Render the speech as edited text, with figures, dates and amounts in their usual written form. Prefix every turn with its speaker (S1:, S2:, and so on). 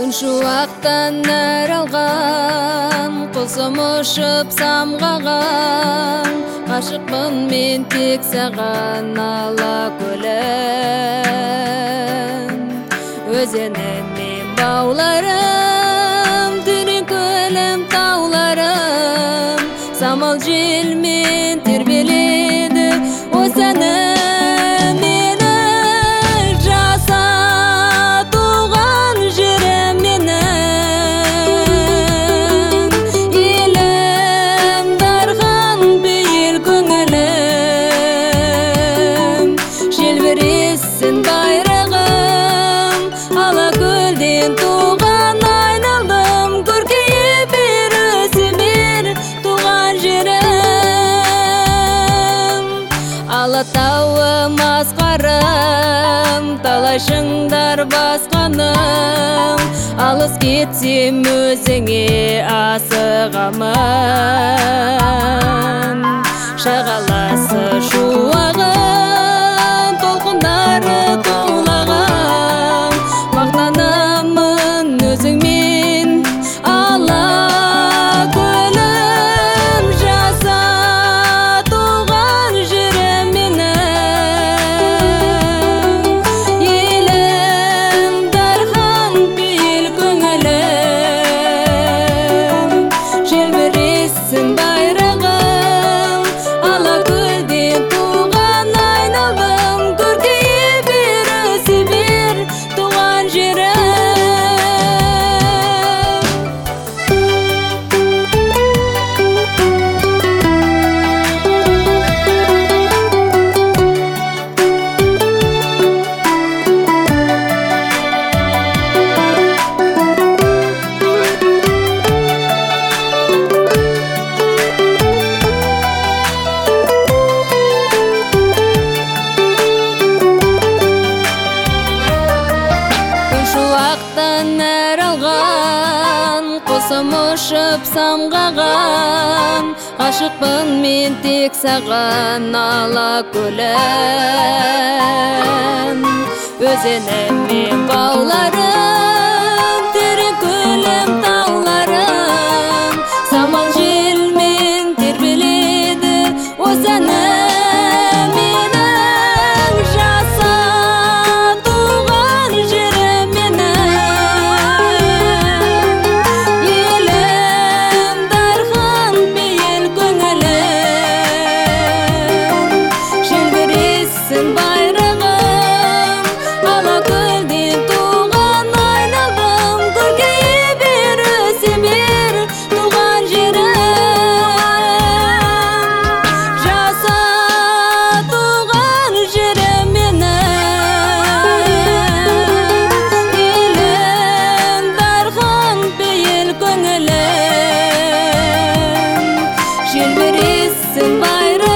S1: Шуақтан әралған, құсым ұшып самғаған, ғашықпын мен тек саған алакөлем. Өзенім мен бауларым, терең көлем тауларым, самал желмен тербеледі осыны. Туған айналдым, көркейіп бір өсімер туған жерім. Алатауым асқарым, талай шыңдар басқаным, алыс кетсем өзіңе асығамын. Шағаласы шуағын, толқындары толағын, мақтанамын өзіңмен алакөлем. Жаса туған жерім менің, елім дархан бейіл көңілім. Желбіресін байрағым, алакөлден туған айналдым, көркейіп бір өсібер туған жерім. Шуақтан әралған, құсым ұшып самғаған, ғашықпын мен тек саған алакөлем. Өзенім мен бауларым, терең көлем тауларым, самал желмен тербеледі осыны. Байрағым, алакөлден туған айналдым, көркейіп бір өсімер туған жерім. Жаса туған жерім менің, елім дархан бейіл көңілім. Желбіресін байрағым,